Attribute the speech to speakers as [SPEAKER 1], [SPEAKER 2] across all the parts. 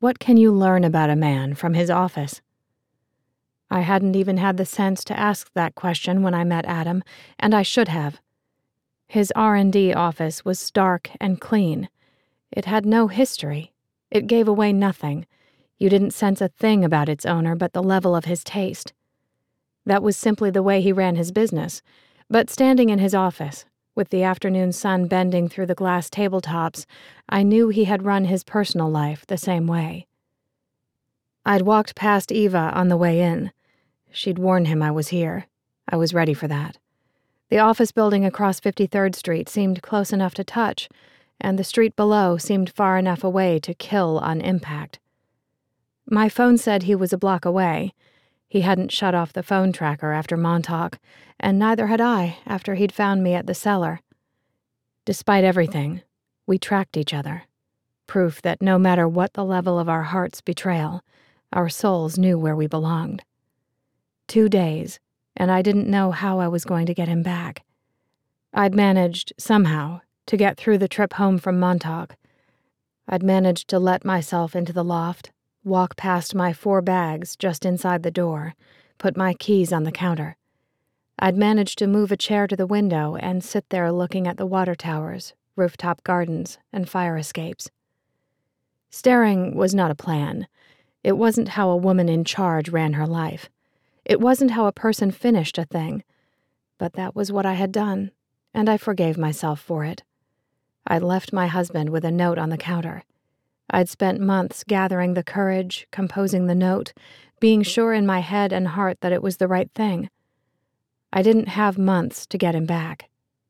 [SPEAKER 1] What can you learn about a man from his office? I hadn't even had the sense to ask that question when I met Adam, and I should have. His R&D office was stark and clean. It had no history. It gave away nothing. You didn't sense a thing about its owner but the level of his taste. That was simply the way he ran his business. But standing in his office, with the afternoon sun bending through the glass tabletops, I knew he had run his personal life the same way. I'd walked past Eva on the way in. She'd warned him I was here. I was ready for that. The office building across 53rd Street seemed close enough to touch, and the street below seemed far enough away to kill on impact. My phone said he was a block away. He hadn't shut off the phone tracker after Montauk, and neither had I after he'd found me at the cellar. Despite everything, we tracked each other. Proof that no matter what the level of our heart's betrayal, our souls knew where we belonged. 2 days, and I didn't know how I was going to get him back. I'd managed, somehow, to get through the trip home from Montauk. I'd managed to let myself into the loft, walk past my 4 bags just inside the door, put my keys on the counter. I'd managed to move a chair to the window and sit there looking at the water towers, rooftop gardens, and fire escapes. Staring was not a plan. It wasn't how a woman in charge ran her life. It wasn't how a person finished a thing. But that was what I had done, and I forgave myself for it. I'd left my husband with a note on the counter. I'd spent months gathering the courage, composing the note, being sure in my head and heart that it was the right thing. I didn't have months to get him back.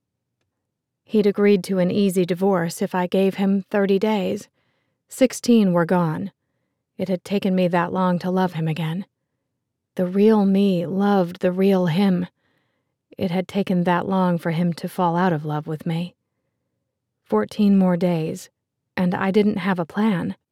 [SPEAKER 1] He'd agreed to an easy divorce if I gave him 30 days. 16 were gone. It had taken me that long to love him again. The real me loved the real him. It had taken that long for him to fall out of love with me. 14 more days, and I didn't have a plan.